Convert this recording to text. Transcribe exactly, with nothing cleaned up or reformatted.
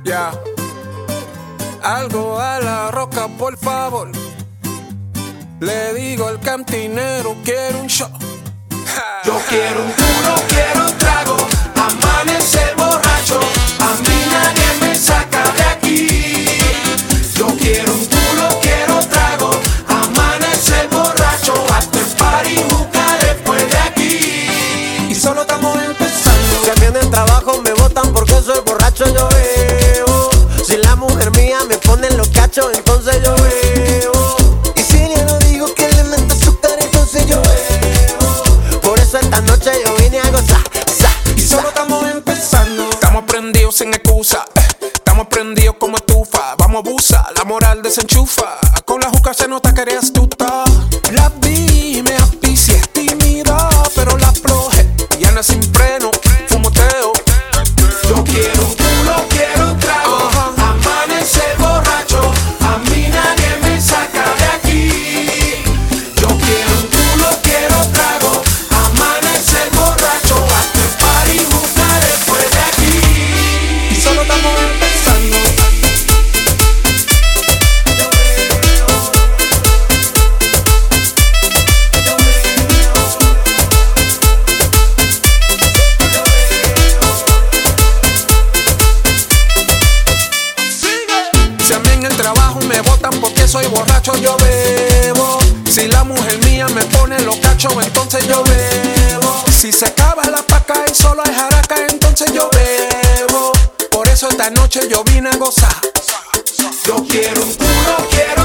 Ya. Algo a la roca, por favor. Le digo al cantinero, quiero un shot. Yo quiero un culo, quiero un trago, amanecer borracho, a mí nadie me saca de aquí. Yo quiero un culo, quiero trago, amanecer borracho, hasta el party busca después de aquí. Y solo estamos empezando. Si a mí en el trabajo me botan porque soy borracho, yo bebo. Si la mujer mía me pone los cachos, entonces yo bebo. Y si yo no digo que le meto azúcar, entonces yo bebo. Por eso esta noche yo vine a gozar, sa, Y solo estamos empezando. Estamos prendidos sin excusa. eh. Estamos prendidos como estufa. Vamos a abusar, la moral desenchufa. Con la juca se nota que eres astuta. La vi, me aspicié, es tímida, pero la aflojé. Y anda sin freno, fumoteo. Yo quiero un culo, quiero un trago, amanecer borracho, a mí nadie me saca de aquí. Yo quiero un culo, quiero trago, amanecer borracho, hasta el party busca después de aquí. Y solo estamos empezando. Si a mí en el trabajo me botan porque soy borracho, yo bebo. Si la mujer mía me pone los cachos, entonces yo bebo. Si se acaba la paca y solo hay jaraca, entonces yo bebo. Por eso esta noche yo vine a gozar. Yo quiero un culo, quiero